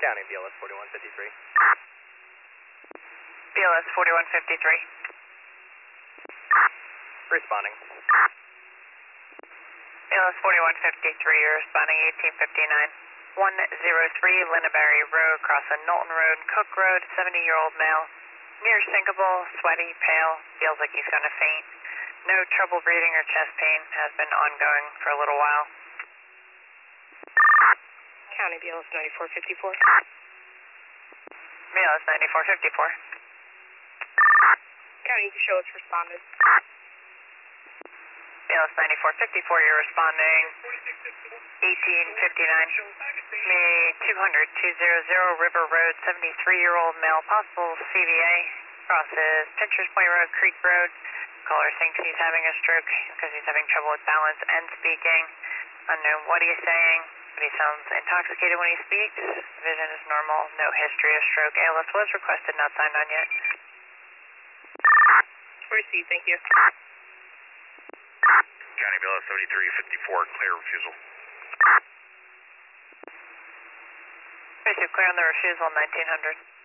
County BLS 4153. BLS 4153. Responding. BLS 4153, you're responding 1859. 103 Linnaberry Road, crossing Knowlton Road, Cook Road, 70-year-old male. Near syncopal, sweaty, pale, feels like he's going to faint. No trouble breathing or chest pain, has been ongoing for a little while. County BLS 9454. BLS 9454. County, you can show us responded. BLS 9454, you're responding 1859. Me 200 River Road, 73-year-old male, possible CVA, crosses Pinchers Point Road, Creek Road. Caller thinks he's having a stroke because he's having trouble with balance and speaking. Unknown what he's saying, but he sounds intoxicated when he speaks. Vision is normal, no history of stroke. ALS was requested, not signed on yet. Received, thank you. County BLS 7354, clear refusal. Received clear on the refusal, 1900.